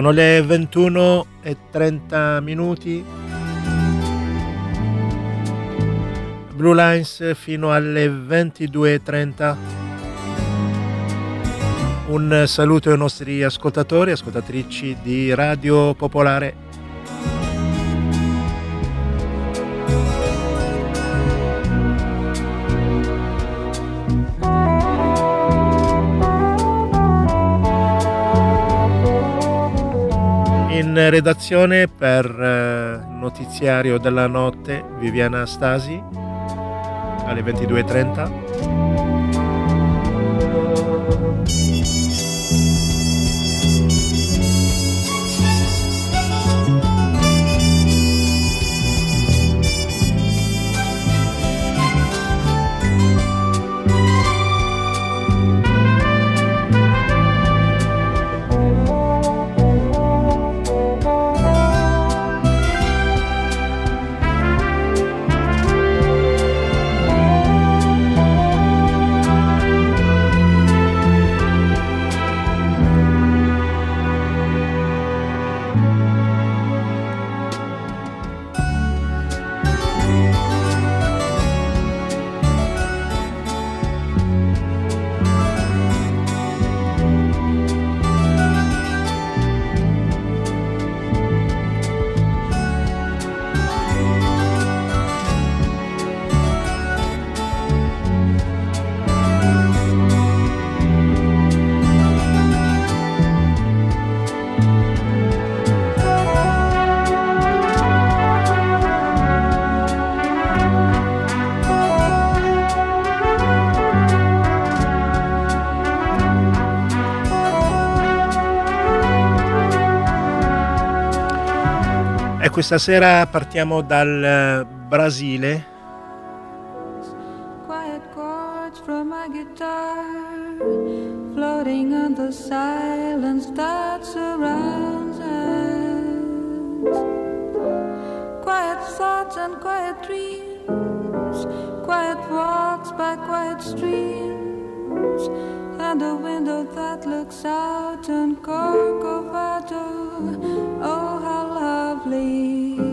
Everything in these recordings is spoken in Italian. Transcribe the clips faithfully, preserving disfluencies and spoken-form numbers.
Sono le ventuno e trenta minuti. Blue Lines fino alle ventidue e trenta. Un saluto ai nostri ascoltatori e ascoltatrici di Radio Popolare. In redazione per eh, notiziario della notte Viviana Stasi alle ventidue e trenta. E questa sera partiamo dal Brasile. Quiet chords from my guitar, floating on the silence that surrounds us. Quiet thoughts and quiet dreams, quiet walks by quiet streams, and a window that looks out on Corcovado. Oh, how lovely.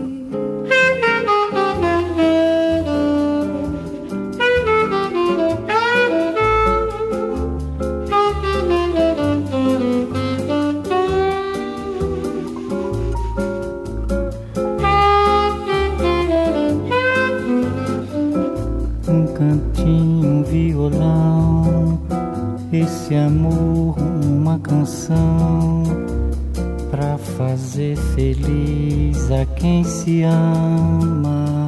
Um cantinho, um violão, esse amor, uma canção pra fazer feliz a quem se ama.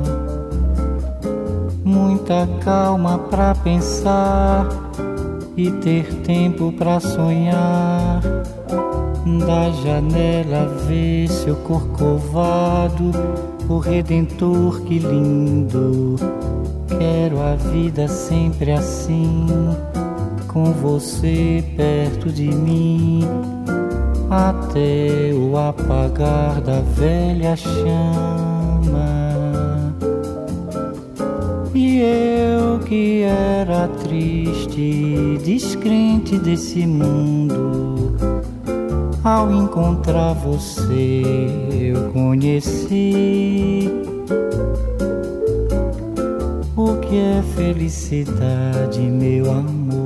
Muita calma pra pensar e ter tempo pra sonhar. Da janela ver seu corcovado, o Redentor, que lindo. Quero a vida sempre assim, com você perto de mim, até o apagar da velha chama. E eu que era triste, descrente desse mundo, ao encontrar você eu conheci o que é felicidade, meu amor.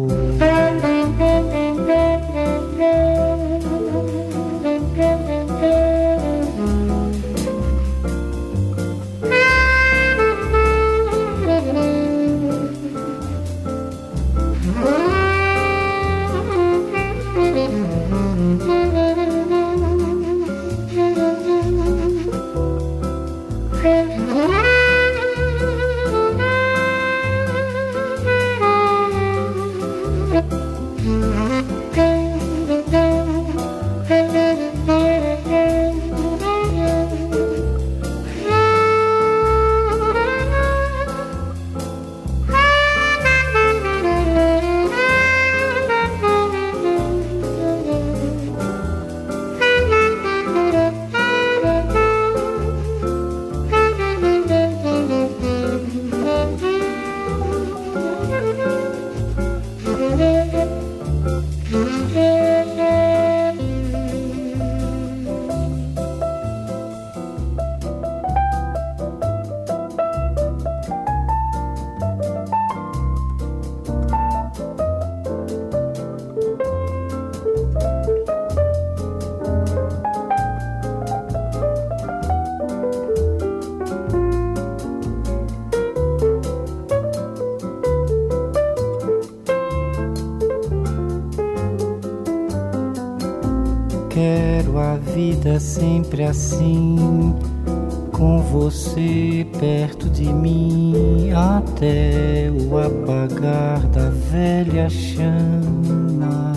a vida sempre assim, com você perto de mim, até o apagar da velha chama.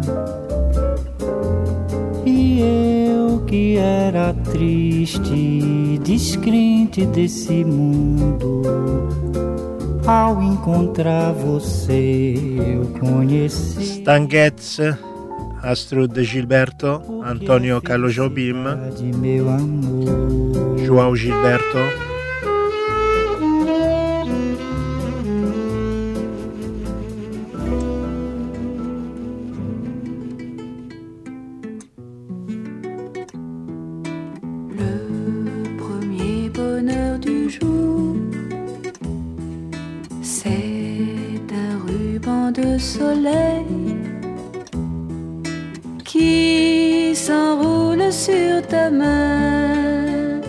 E eu que era triste, descrente desse mundo, ao encontrar você eu conheci Stanghezze, Astrud Gilberto, Antonio Carlo Jobim, de meu amor. João Gilberto. Le premier bonheur du jour, c'est un ruban de soleil qui s'enroule sur ta main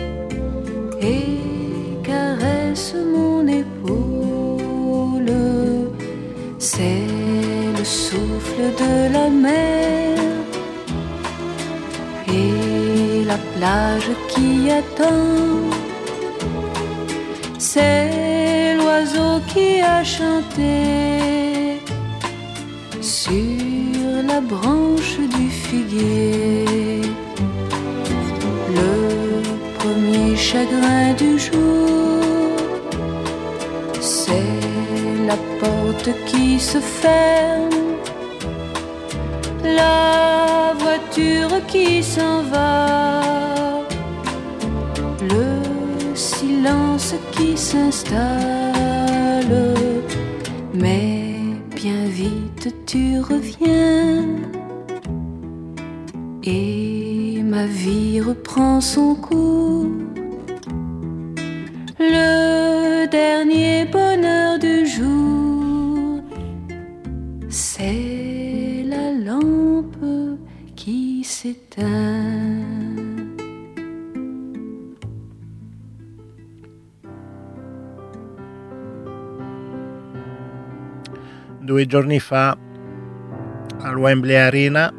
et caresse mon épaule. C'est le souffle de la mer et la plage qui attend. C'est l'oiseau qui a chanté sur la branche du figuier. Le premier chagrin du jour, c'est la porte qui se ferme, la voiture qui s'en va, le silence qui s'installe. Mais bien vite tu reviens et ma vie reprend son cours. Le dernier bonheur du jour, c'est la lampe qui s'éteint. Due giorni fa al Wembley Arena,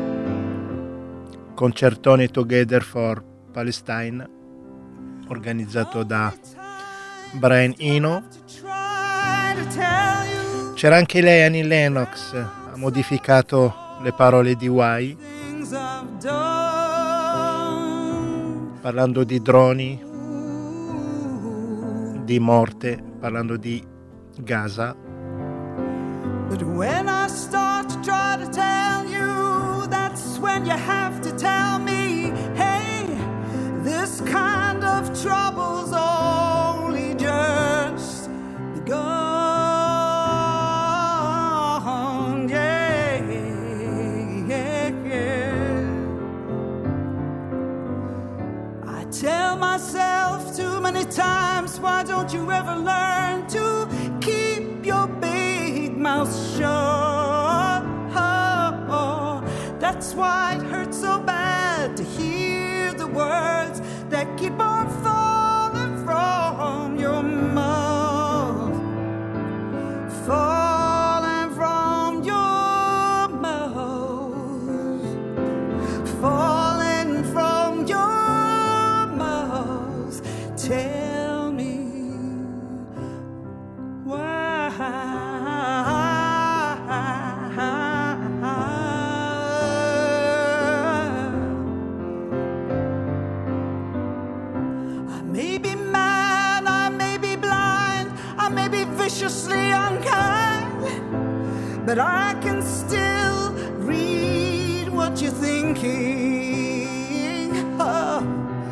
concertone Together for Palestine, organizzato da Brian Eno. C'era anche lei, Annie Lennox, ha modificato le parole di Y, parlando di droni, di morte, parlando di Gaza. But when I start to try to tell you, that's when you have to tell me, hey, this kind of trouble's only just begun. Yeah, yeah, yeah. I tell myself too many times, why don't you ever learn to keep your big mouth shut? Oh, that's why it hurts so bad to hear the words that keep on falling from your mouth, falling from your mouth, falling from your mouth. Tell me why. Viciously unkind, but I can still read what you're thinking. Oh,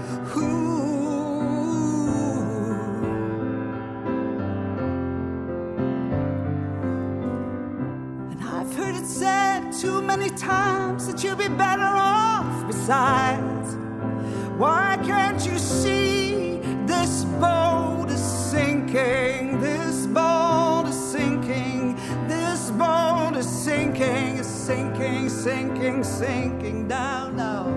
and I've heard it said too many times that you'll be better off besides. Why can't you see this boat is sinking? This boat is sinking. This boat is sinking, is sinking, sinking, sinking down now.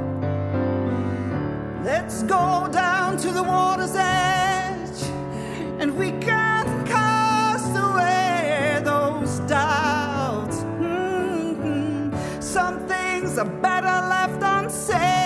Let's go down to the water's edge, and we can cast away those doubts. Mm-hmm. Some things are better left unsaid.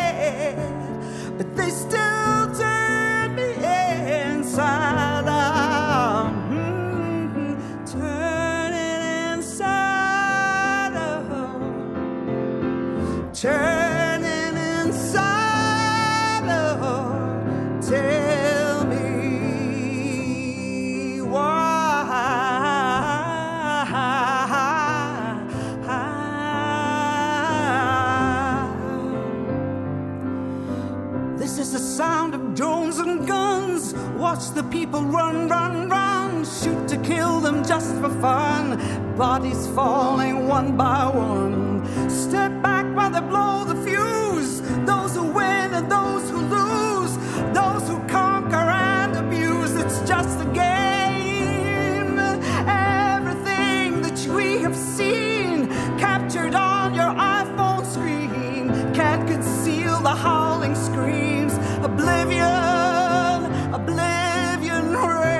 the sound of drones and guns. Watch the people run, run, run. Shoot to kill them just for fun. Bodies falling one by one. Step back while they blow the fuse. Those who win and those who lose. Those who conquer and abuse. It's just a game. Everything that we have seen captured on your iPhone screen can't conceal the howling screams. Oblivion, oblivion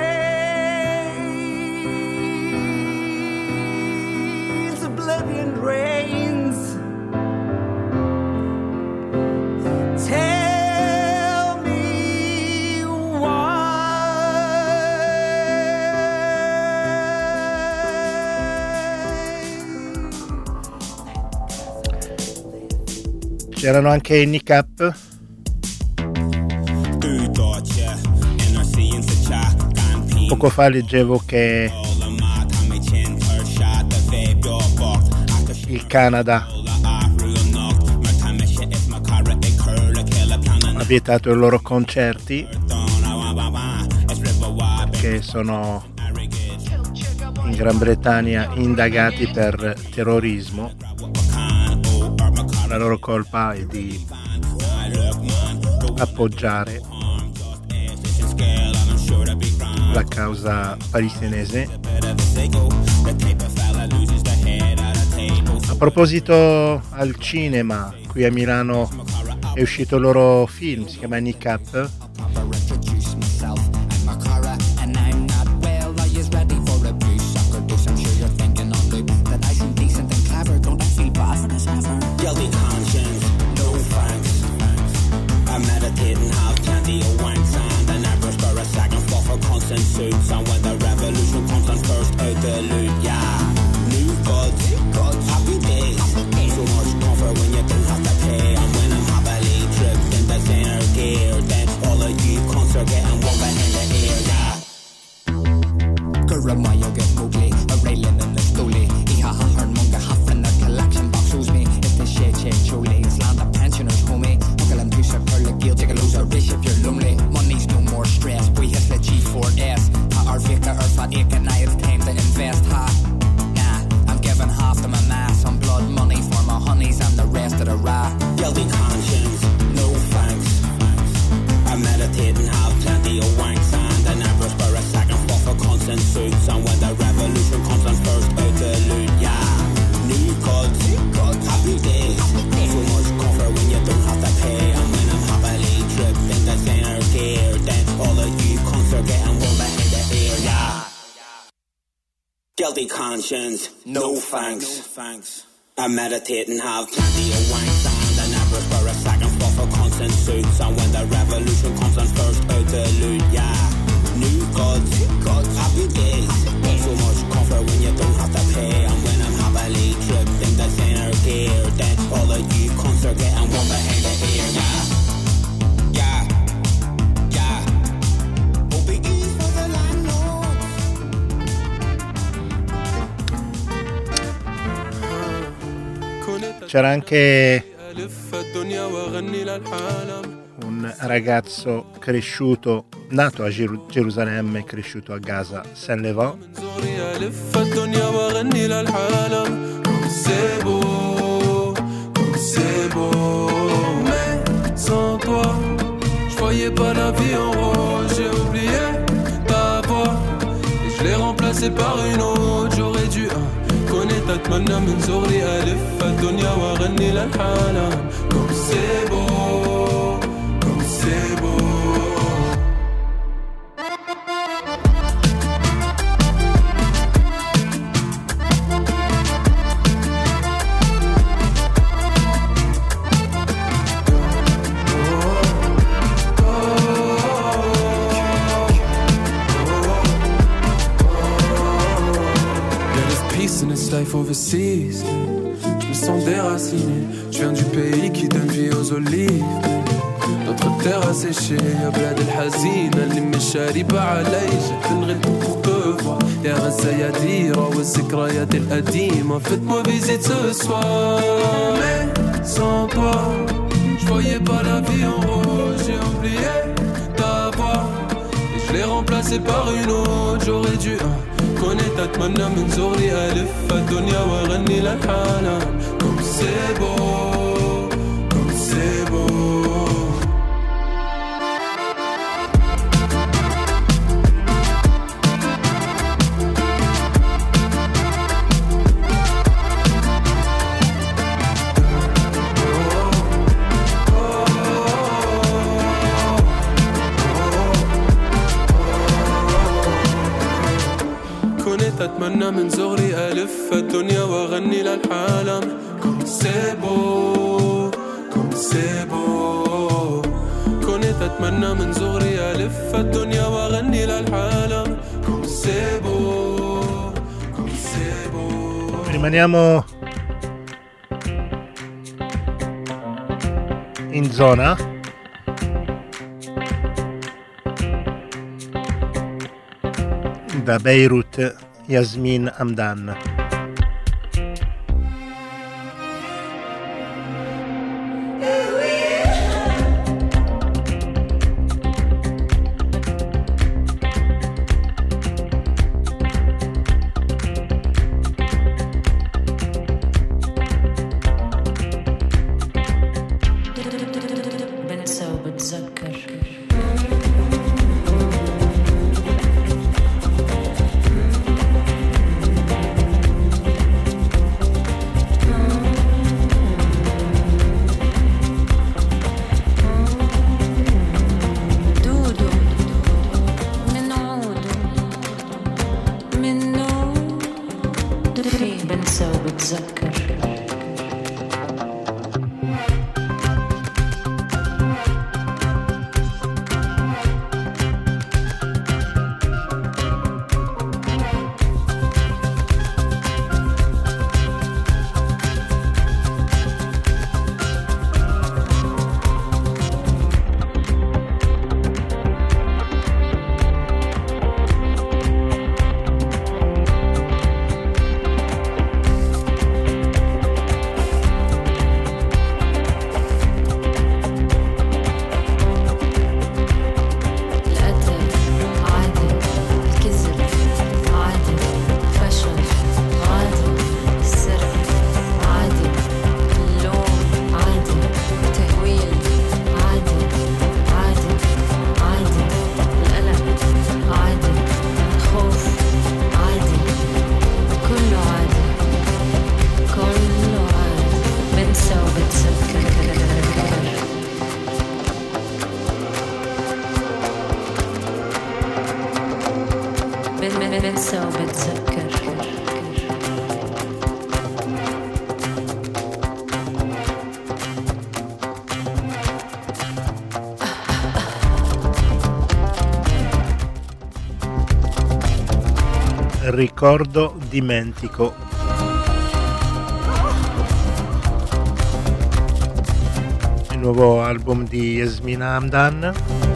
reigns. Oblivion reigns. Tell me why. C'erano anche i Nick Up. Poco fa leggevo che il Canada ha vietato i loro concerti perché sono in Gran Bretagna indagati per terrorismo. La loro colpa è di appoggiare la causa palestinese. A proposito, al cinema qui a Milano è uscito il loro film, si chiama Nick Up. Suits and when the revolution comes on first out the loot, yeah. New gods, happy days. So much comfort when you don't have to pay. And when I'm happily tripped in the center gear, then all of you cons are getting one in the air, yeah. Gurra Mayo get Mowgli, a railing in the stoley. Iha ha her munga half in the collection box shows me. It's the shit shit chole, it's land of pensioners, homie. Uncle and Tusha, Pearl, Gil, take a loser, rich if you're lonely. Money's no more stress, we hit the G four S. Our Vika Earth, I can now it's time to invest, ha. Nah, I'm giving half to my mass on blood money for my honeys and the rest of the rah. Guilty conscience, no thanks. I meditate and have plenty of wanks and I never spare a second fall for constant suits. And when the revolution comes on first out the loot, yeah. New gods, happy days. So much comfort when you don't have to pay. And when I'm happily tripped in the center gear, then all of you cons are getting one behind the ear, yeah. Guilty conscience, no thanks. I meditate and have plenty of wanks and I never spare a second fall for constant suits. And when the revolution comes on first out the loot, yeah. New gods, happy days. So much comfort when you don't have to pay. And when I'm happily tripped in the center gear, then all of you cons are getting one behind the ear, yeah. Yeah, yeah. O B Es for the landlords. C'era anche un ragazzo cresciuto, nato a Geru- Gerusalemme, cresciuto a Gaza, Saint-Levant. Sans toi, je voyais pas la vie en rose. J'ai oublié ta voix et je l'ai remplacée par une autre. J'aurais dû كنت أتمنى من صغري ألف الدنيا وأغني للحالة. Comme c'est beau, comme c'est beau. Life overseas, je me sens déraciné. Je viens du pays qui donne vie aux olives. Notre terre a séché, يا بلاد الحزينة اللي مش شاربة علي. جيت نغير pour te voir. يا غزة يا ديرة والذكريات القديمة. Faites-moi visite ce soir. Mais sans toi, je voyais pas la vie en rose. J'ai oublié remplacer par une autre. J'aurais dû connaître أتمنى من صغري ألف الدنيا وأغني للحالة. Comme c'est beau, comme c'est beau. أتمنى من صغري ألف الدنيا وأغني للعالم. Comme c'est beau, comme c'est beau. كنت أتمنى من صغري ألف الدنيا وأغني للعالم. Comme c'est beau, comme c'est beau. Rimaniamo in zona. Da Beirut, Yasmin Hamdan. Ricordo, dimentico. Il nuovo album di Yasmin Hamdan.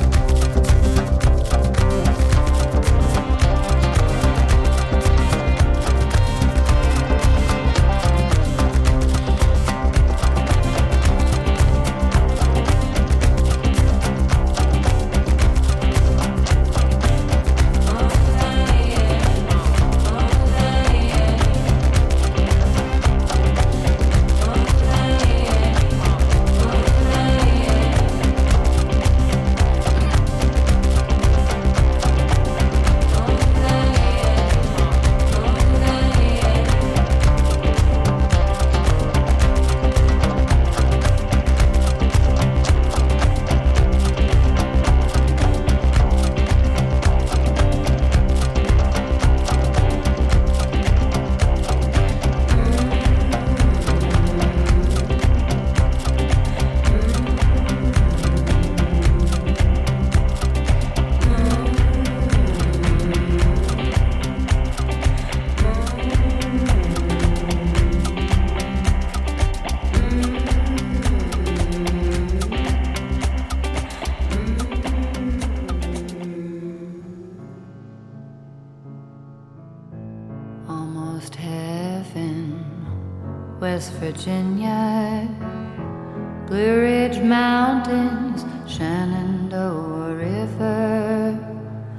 West Virginia, Blue Ridge Mountains, Shenandoah River,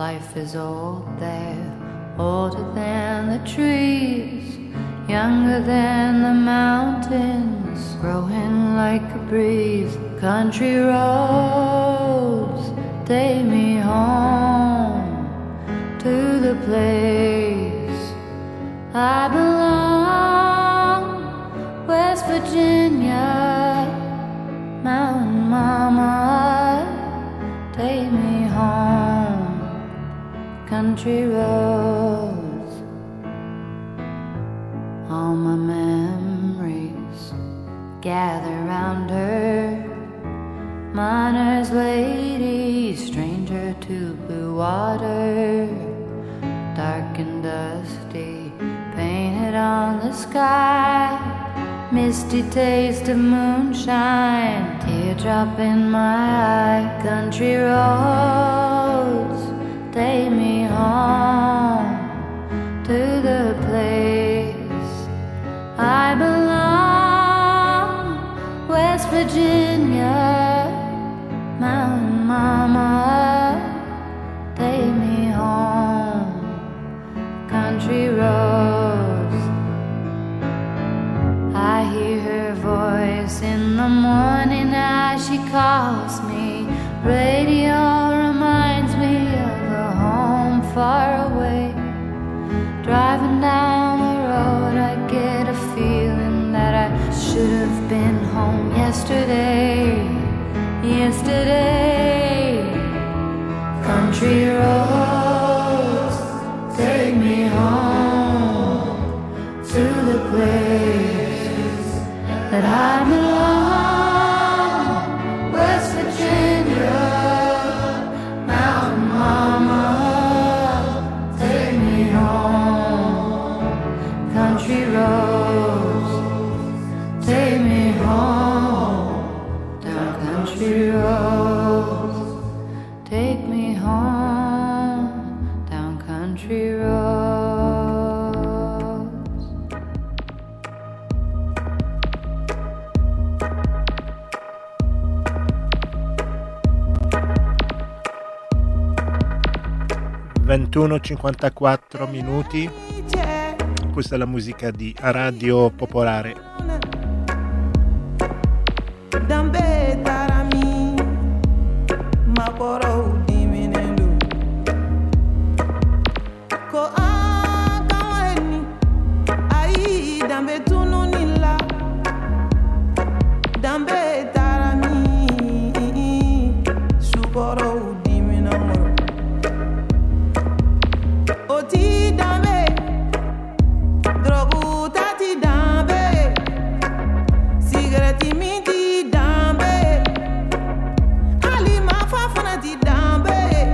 Life is old there, older than the trees, younger than the mountains, growing like a breeze. Country roads take me home to the place I belong. West Virginia, Mountain Mama, take me home. Country roads, all my memories gather round her. Miner's lady, stranger to blue water, dark and dusty, painted on the sky. Misty taste of moonshine, teardrop in my eye. Country roads take me home to the place I belong. West Virginia, Mountain Mama, take me home. Country roads, I hear her voice in the morning as she calls me. Radio reminds me of a home far away. Driving down the road, I get a feeling that I should have been home yesterday. Yesterday, country roads take me home to the place that I belong. West Virginia, Mountain Mama, take me home. Country roads take me home. Down country roads take me home. Down country roads. ventuno e cinquantaquattro minuti. Questa è la musica di Radio Popolare. Dambe tarami, maporo diminendo. Ko akawani, ai dambe tununila. Dambe tarami, suporo diminendo. Oti dambe, drogu tati dambe, sigareti minti dambe, ali mafafana ti dambe,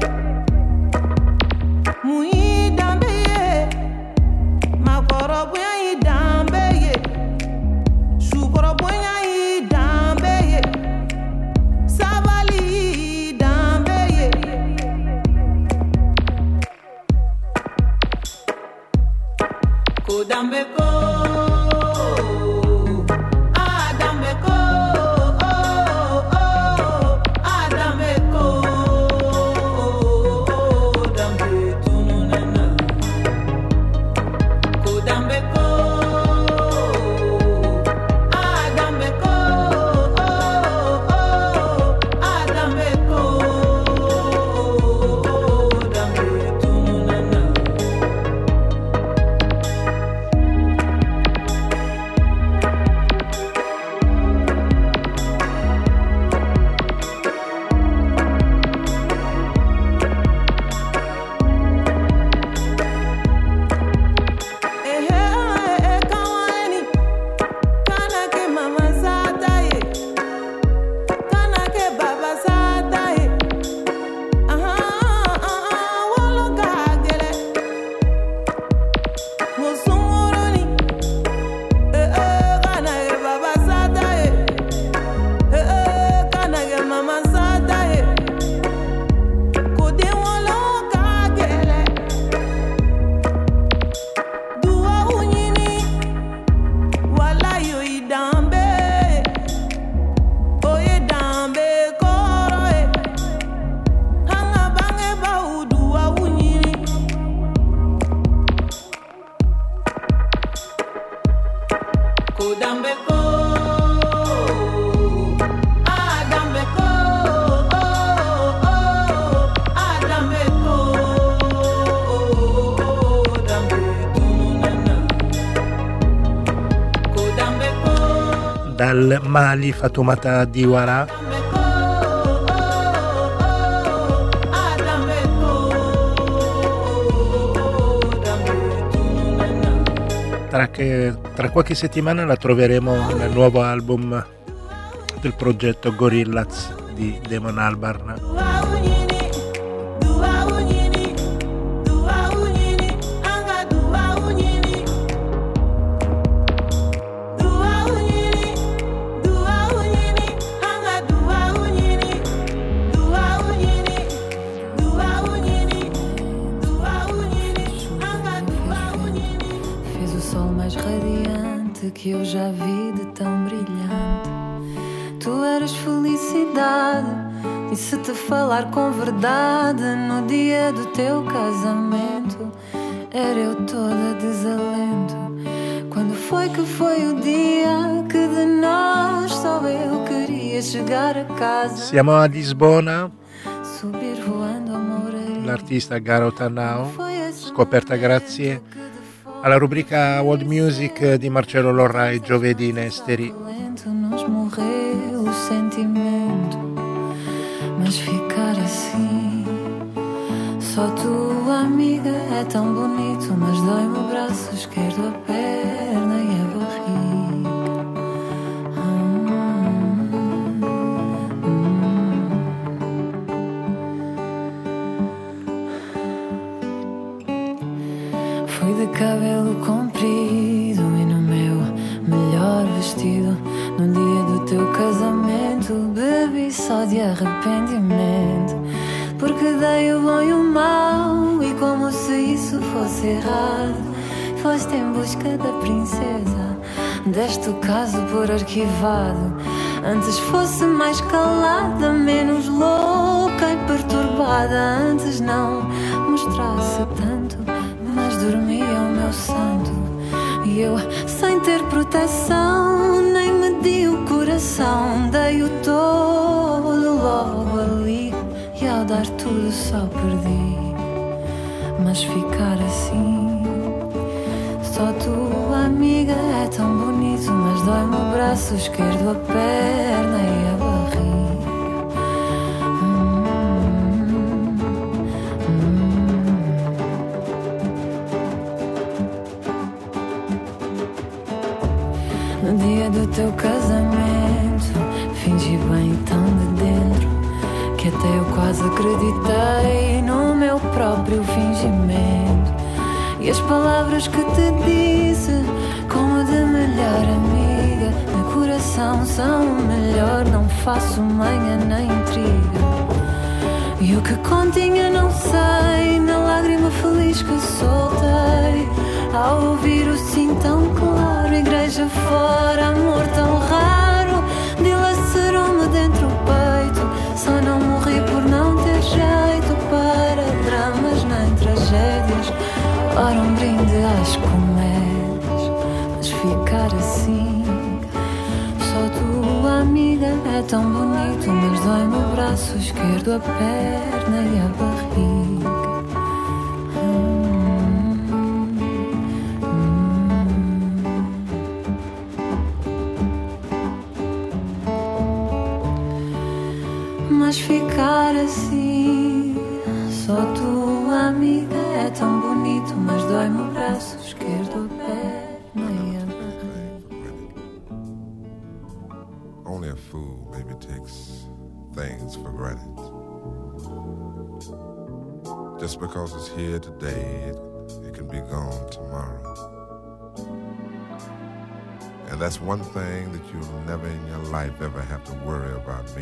mui dambe ye, makorobuya yi dambe ye, suporobuya yi dambe ye, sabali yi dambe ye. Ko dambe ko, ah dambe ko, oh oh, ah dambe ko, dambe tununana. Ko dambe ko, ah dambe ko, oh oh, ah dambe ko, dambe tununana. dal Mali, Fatoumata Diawara. Tra, che, tra qualche settimana la troveremo nel nuovo album del progetto Gorillaz di Damon Albarn. Que eu já vi de tão brilhante. Tu eras felicidade, e se te falar com verdade, no dia do teu casamento era eu toda desalento. Quando foi que foi o dia que de nós só eu queria chegar a casa? Siamo a Lisbona. Subir voando a Moreira. L'artista Garota Now, scoperta grazie alla rubrica World Music di Marcello Lorra e Giovedì Nesteri. Nos morreu o sentimento, mas ficar assim, só tua amiga é tão bonito, mas dói-me o braço esquerdo, a perna e a barriga. Hum, hum. Fui de cabelo comprido e no meu melhor vestido, no dia do teu casamento bebi só de arrependimento, porque dei o bom e o mau, e como se isso fosse errado, foste em busca da princesa, deste o caso por arquivado. Antes fosse mais calada, menos louca e perturbada, antes não mostrasse tanto, mas dormia o meu santo. E eu, sem ter proteção, nem medi o coração, dei-o todo logo ali, e ao dar tudo só perdi. Mas ficar assim, só tua amiga é tão bonito, mas dói-me o braço esquerdo, a perna e a barriga. No dia do teu casamento, fingi bem tão de dentro, que até eu quase acreditei no meu próprio fingimento. E as palavras que te disse, como de melhor amiga, no coração são o melhor, não faço manha nem intriga. E o que continha não sei, na lágrima feliz que soltei, ao ouvir o sim tão claro, igreja fora, amor tão raro, dilacerou-me dentro o peito. Só não morri por não ter jeito para dramas nem tragédias. Ora, um brinde às comédias, mas ficar assim, só tua amiga é tão bonito, mas dói-me o braço esquerdo, a perna e a barriga. Mas ficar assim, só tua amiga é tão bonito, mas dói-me o braço esquerdo, a perna e a barriga. Only a fool maybe takes things for granted. Just because it's here today, it, it can be gone tomorrow. And that's one thing that you'll never in your life ever have to worry about me.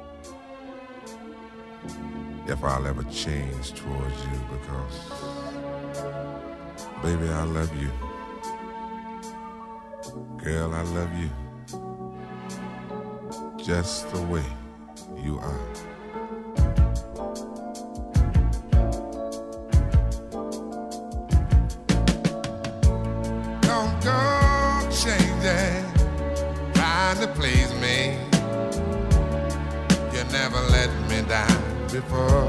If I'll ever change towards you, because, baby, I love you. Girl, I love you. Just the way you are. Don't go changing, trying to please me. You never let me down before.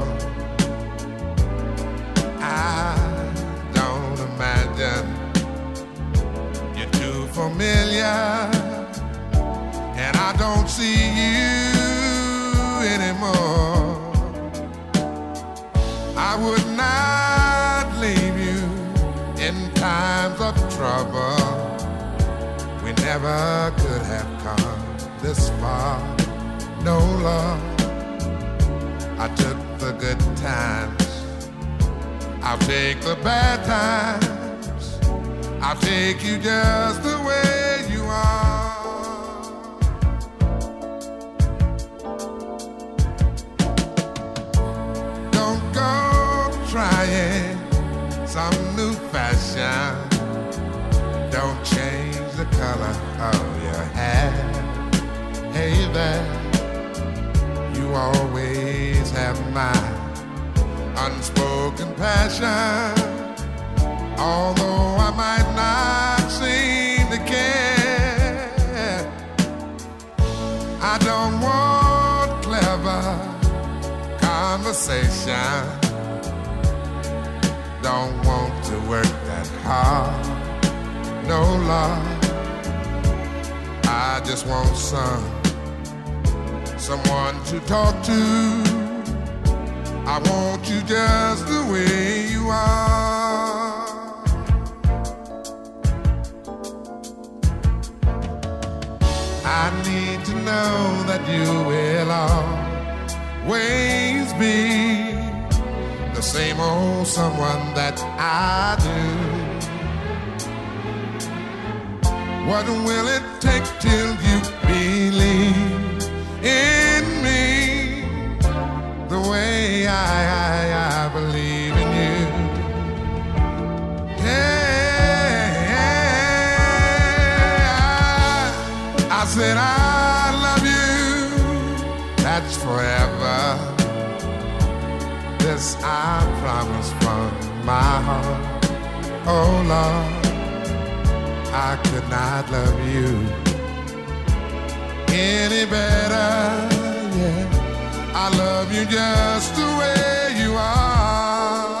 I don't imagine you're too familiar won't see you anymore. I would not leave you in times of trouble. We never could have come this far. No love. I took the good times. I'll take the bad times. I'll take you just the way you are. Don't go trying some new fashion. Don't change the color of your hair. Hey there, you always have my unspoken passion. Although I might not seem to care, I don't want clever conversation. Don't want to work that hard. No love. I just want some someone to talk to. I want you just the way you are. I need to know that you will always be the same old someone that I do. What will it take till you believe in me the way I, I, I believe in you? Yeah, I, I said I love you, that's forever. This I promise from my heart. Oh Lord, I could not love you any better, yeah. I love you just the way you are.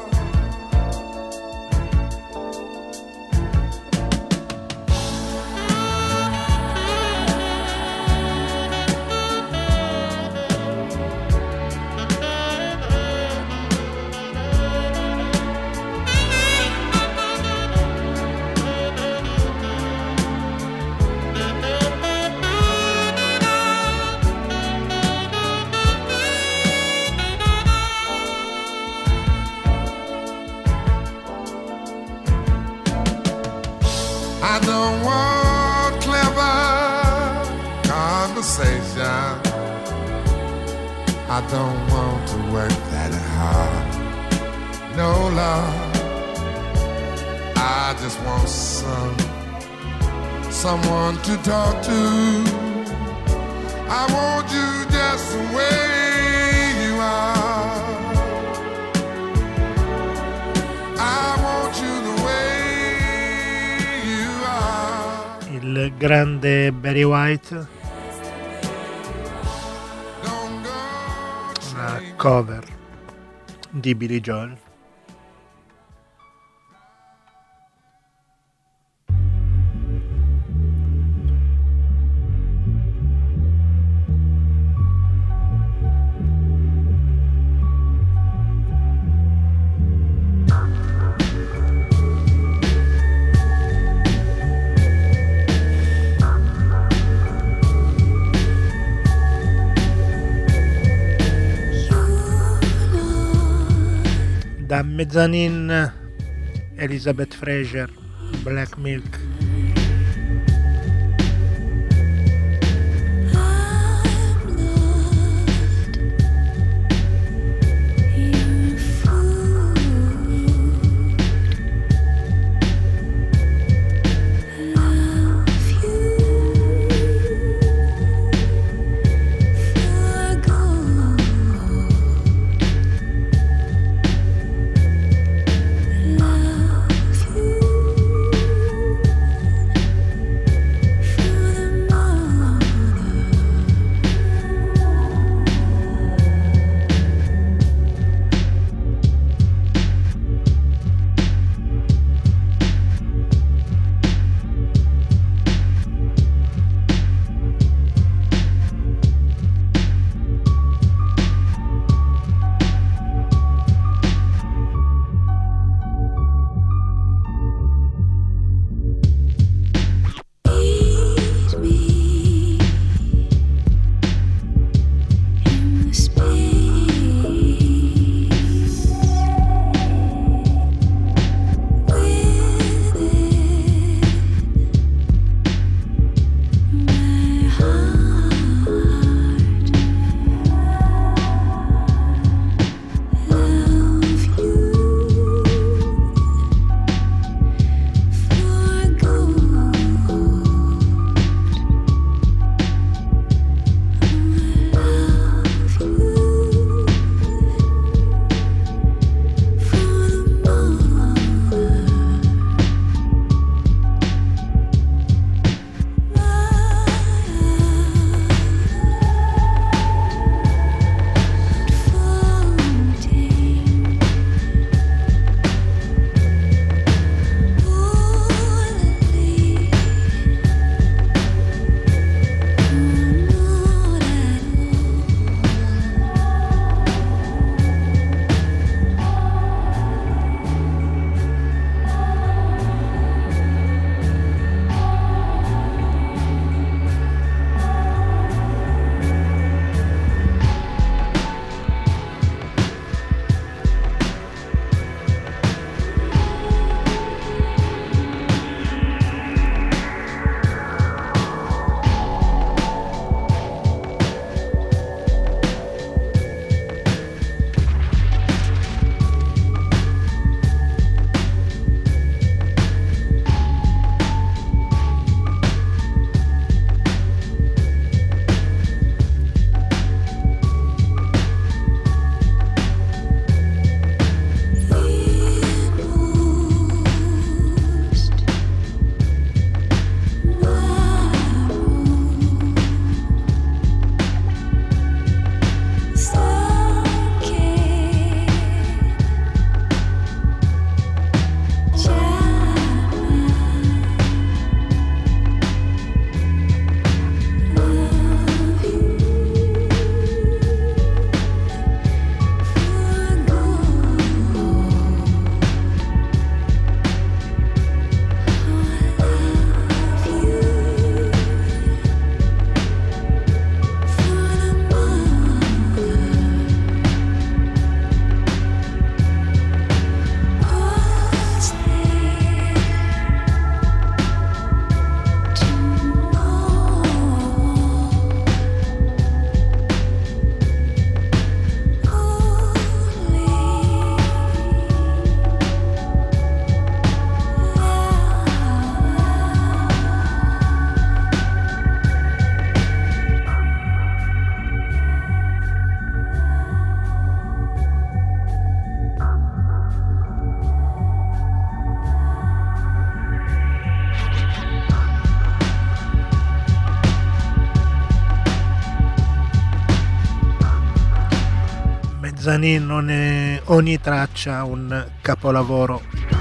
I don't want clever conversation. I don't want to work that hard. No love. I just want some someone to talk to. I want you just the way you are. I want you the way you are. Il grande Barry White, una cover di Billy Joel. Da Mezzanine, Elizabeth Fraser, Black Milk. Zanin, non è ogni traccia un capolavoro.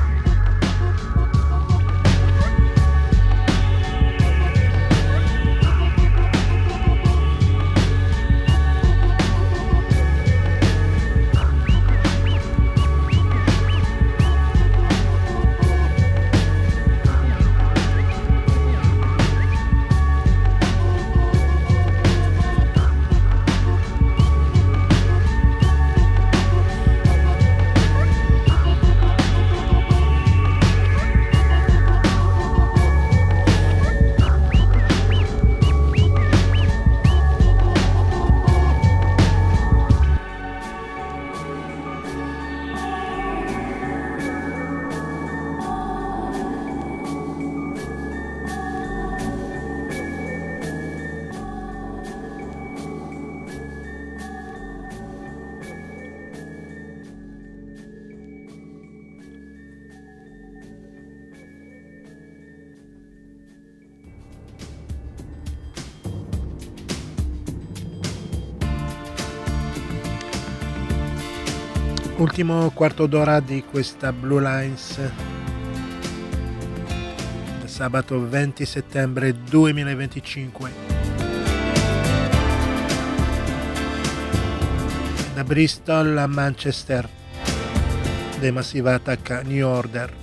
Ultimo quarto d'ora di questa Blue Lines, sabato venti settembre duemilaventicinque, da Bristol a Manchester, The Massive Attack, New Order.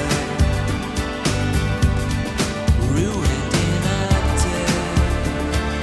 Ruined in a day.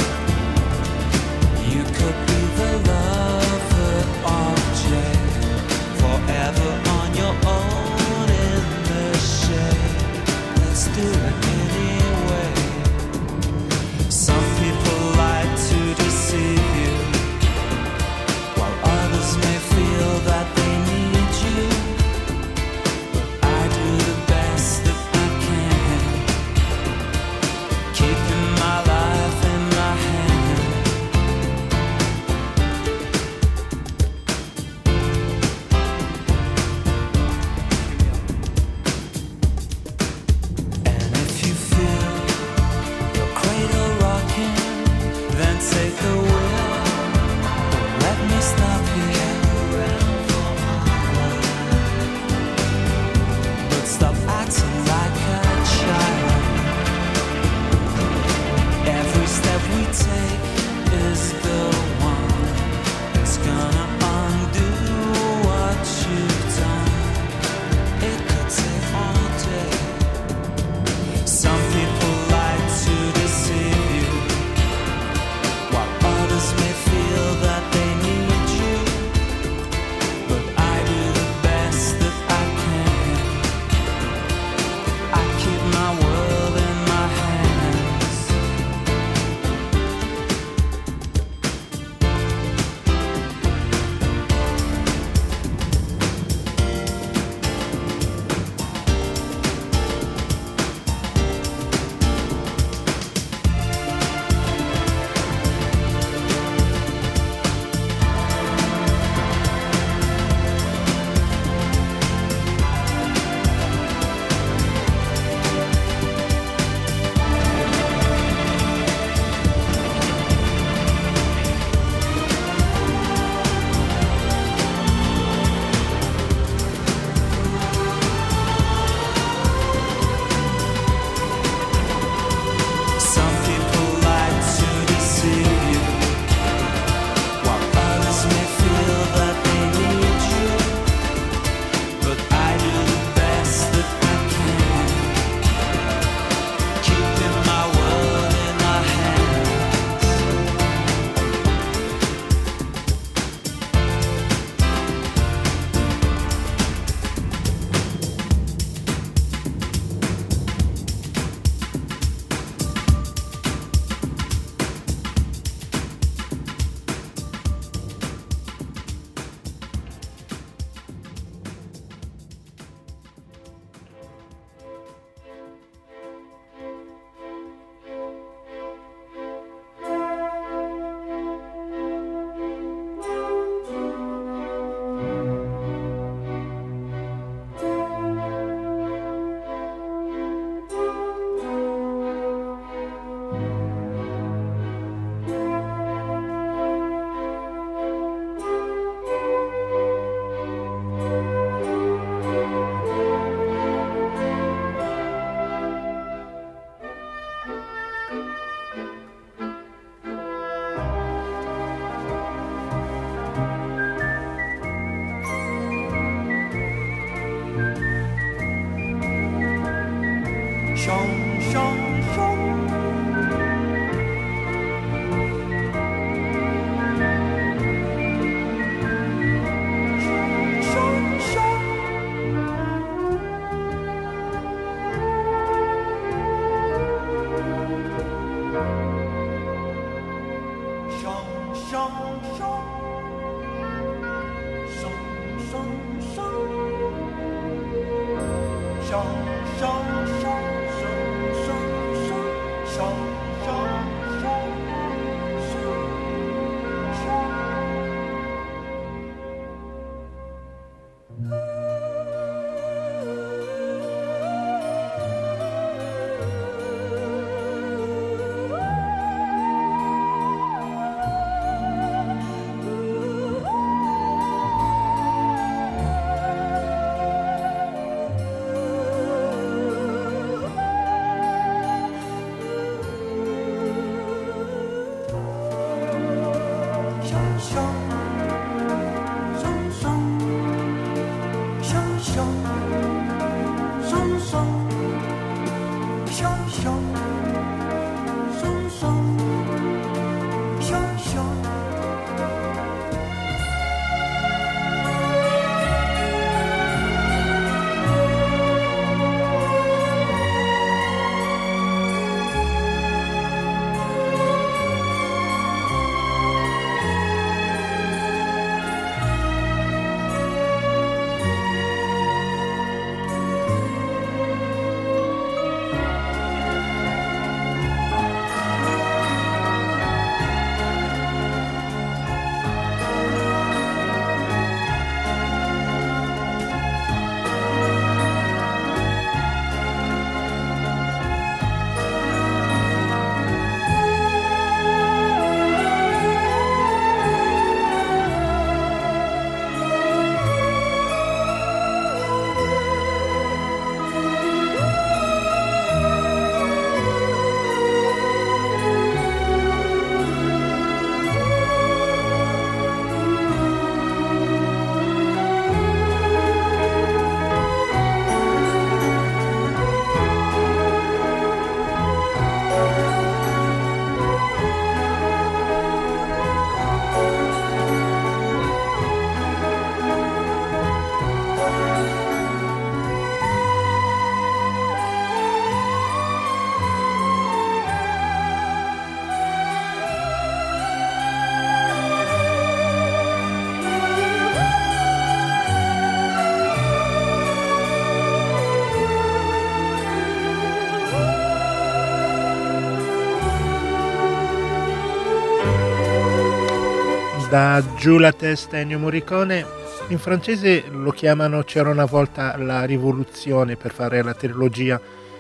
Da Giù la testa Ennio Morricone. In francese lo chiamano C'era una volta la rivoluzione, per fare la trilogia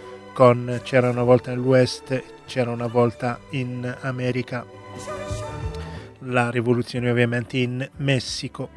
con C'era una volta nell'Ouest, C'era una volta in America, la rivoluzione ovviamente in Messico.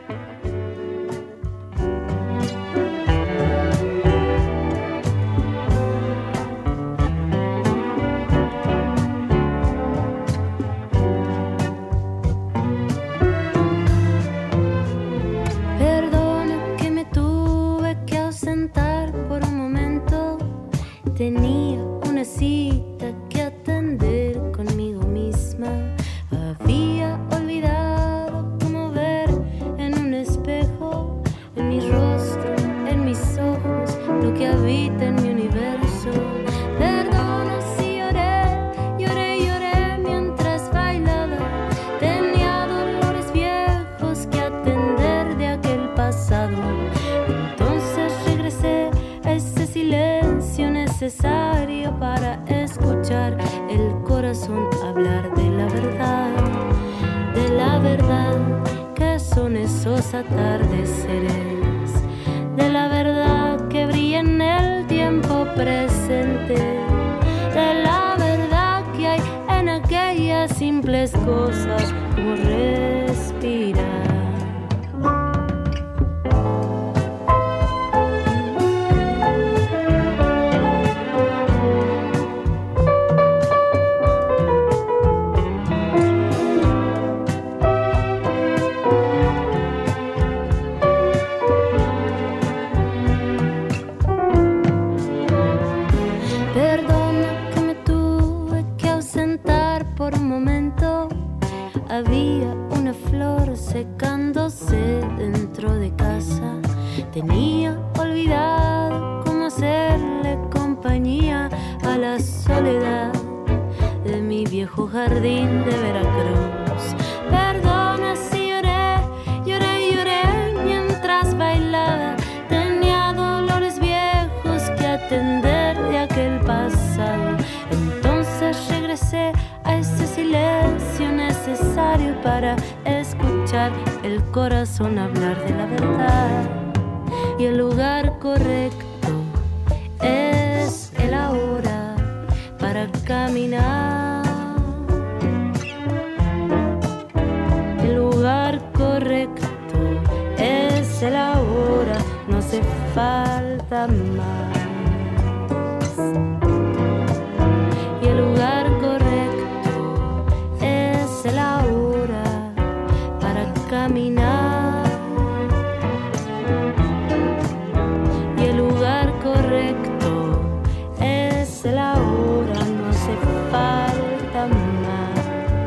Tenía una cita que atender conmigo misma. Había olvidado cómo ver en un espejo, en mi rostro, en mis ojos, lo que habita en mi universo. Perdona si lloré, lloré, lloré mientras bailaba. Tenía dolores viejos que atender de aquel pasado. Entonces regresé a ese silencio necesario para escuchar el corazón hablar de la verdad, de la verdad que son esos atardeceres, de la verdad que brilla en el tiempo presente, de la verdad que hay en aquellas simples cosas como respirar. viejo jardín de Veracruz. Perdona si lloré, lloré, lloré mientras bailaba. Tenía dolores viejos que atender de aquel pasado. Entonces regresé a ese silencio necesario para escuchar el corazón hablar de la verdad. Y el lugar correcto es el ahora para caminar. El lugar correcto es el ahora, no hace falta más. Y el lugar correcto es el ahora para caminar. Y el lugar correcto es el ahora, no hace falta más.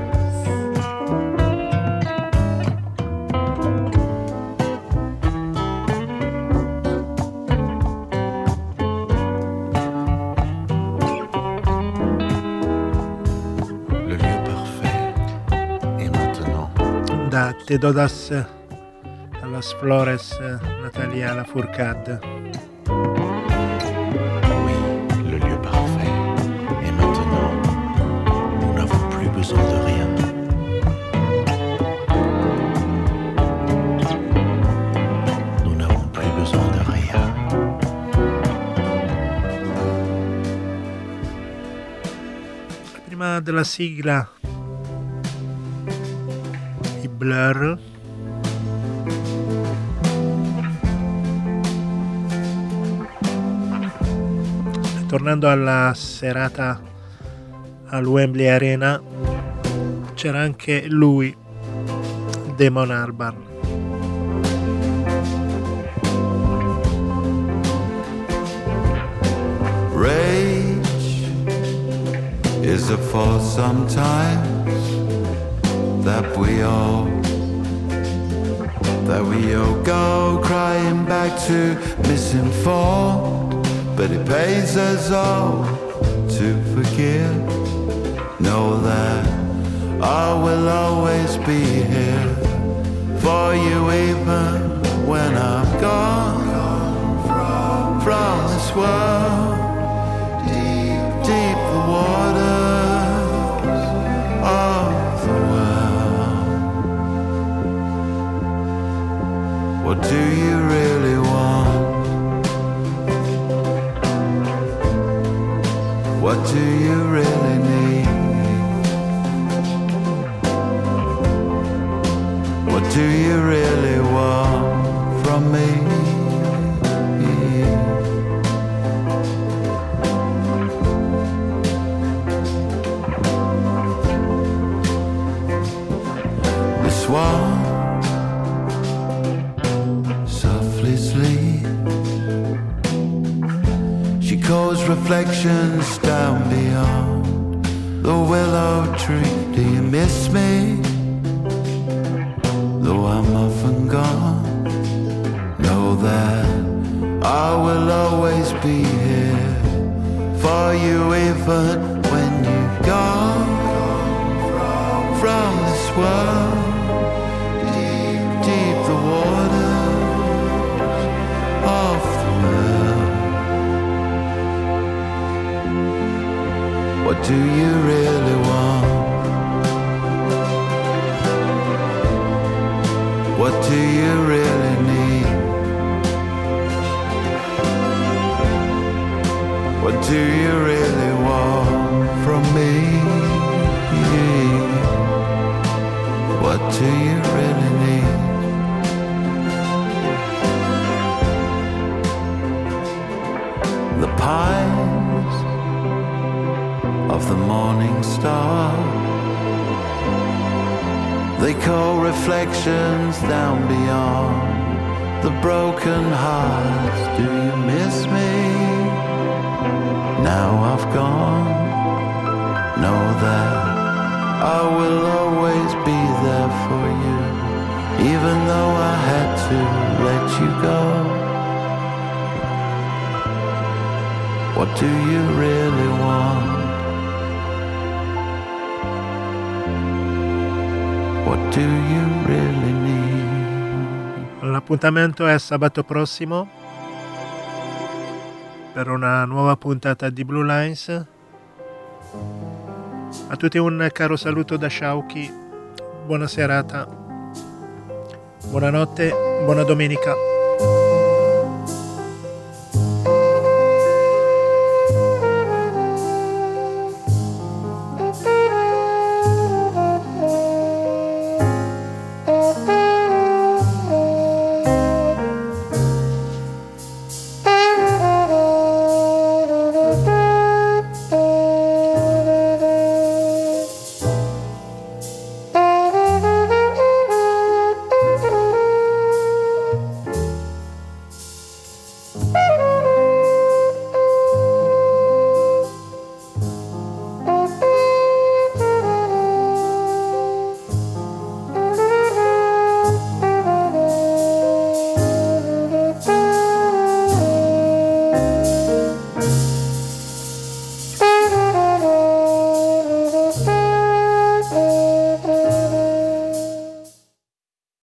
Le lieu parfait est maintenant. Da Te Todas a las Flores, Natalia Lafourcade. Oui, le lieu parfait est maintenant. Nous n'avons plus besoin de rien. Nous n'avons plus besoin de rien. Prima della sigla i Blur. Tornando alla serata al Wembley Arena, c'era anche lui, Damon Albarn. Rage is a fault sometimes that we all that we all go crying back to misinformed, but it pays us all to forgive. Know that I will always be here for you even when I'm gone from, from this world. Deep, deep the waters of the world. What do you really want? What do you really need? What do you really want from me? The swan softly sleep. She calls reflections down beyond the willow tree. Do you miss me? Though I'm often gone, know that I will always be here for you even when you've gone from this world. Deep, deep the waters of the world. What do you really want? What do you really need? What do you really want from me? What do you really need? The pines of the morning star, they call reflections down beyond the broken hearts. Do you miss me? Now I've gone. Know that I will always be there for you, even though I had to let you go. What do you really want? do you really need? L'appuntamento è sabato prossimo per una nuova puntata di Blue Lines. A tutti un caro saluto da Shauki, buona serata, buonanotte, buona domenica.